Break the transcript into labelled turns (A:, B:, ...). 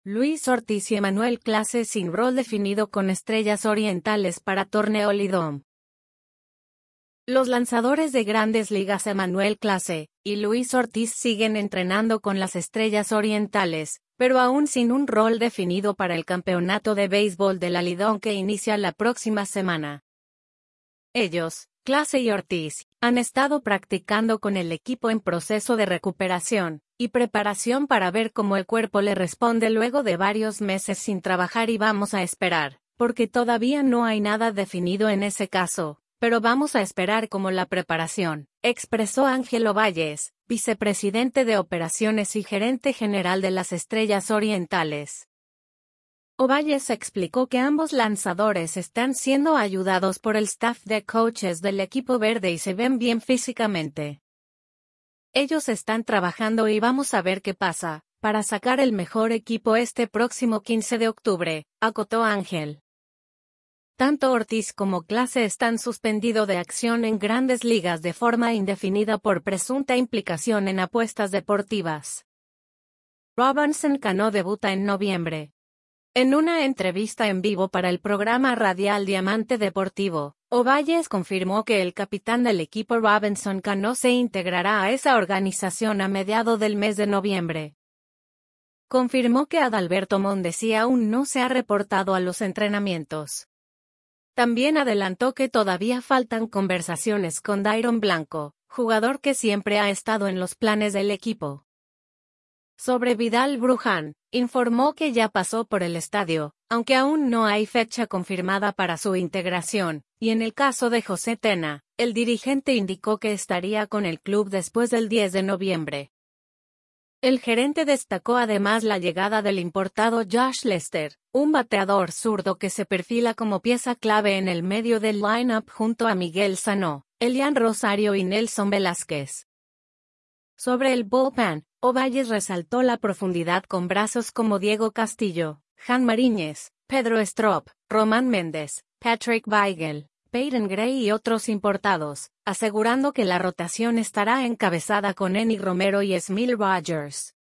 A: Luis Ortiz y Emanuel Clase sin rol definido con Estrellas Orientales para Torneo Lidom. Los lanzadores de Grandes Ligas Emanuel Clase y Luis Ortiz siguen entrenando con las Estrellas Orientales, pero aún sin un rol definido para el campeonato de béisbol de la Lidom que inicia la próxima semana. Ellos, Clase y Ortiz, han estado practicando con el equipo en proceso de recuperación y preparación para ver cómo el cuerpo le responde luego de varios meses sin trabajar y vamos a esperar, porque todavía no hay nada definido en ese caso, pero vamos a esperar como la preparación, expresó Ángel Ovalles, vicepresidente de operaciones y gerente general de las Estrellas Orientales. Ovalles explicó que ambos lanzadores están siendo ayudados por el staff de coaches del equipo verde y se ven bien físicamente. Ellos están trabajando y vamos a ver qué pasa, para sacar el mejor equipo este próximo 15 de octubre, acotó Ángel. Tanto Ortiz como Clase están suspendidos de acción en Grandes Ligas de forma indefinida por presunta implicación en apuestas deportivas. Robinson Cano debuta en noviembre. En una entrevista en vivo para el programa radial Diamante Deportivo, Ovalles confirmó que el capitán del equipo Robinson Cano se integrará a esa organización a mediados del mes de noviembre. Confirmó que Adalberto Mondesi aún no se ha reportado a los entrenamientos. También adelantó que todavía faltan conversaciones con Dairon Blanco, jugador que siempre ha estado en los planes del equipo. Sobre Vidal Bruján, informó que ya pasó por el estadio, aunque aún no hay fecha confirmada para su integración, y en el caso de José Tena, el dirigente indicó que estaría con el club después del 10 de noviembre. El gerente destacó además la llegada del importado Josh Lester, un bateador zurdo que se perfila como pieza clave en el medio del line-up junto a Miguel Sano, Elian Rosario y Nelson Velázquez. Sobre el bullpen, Ovalles resaltó la profundidad con brazos como Diego Castillo, Jan Mariñez, Pedro Strop, Román Méndez, Patrick Weigel, Peyton Gray y otros importados, asegurando que la rotación estará encabezada con Enny Romero y Smil Rogers.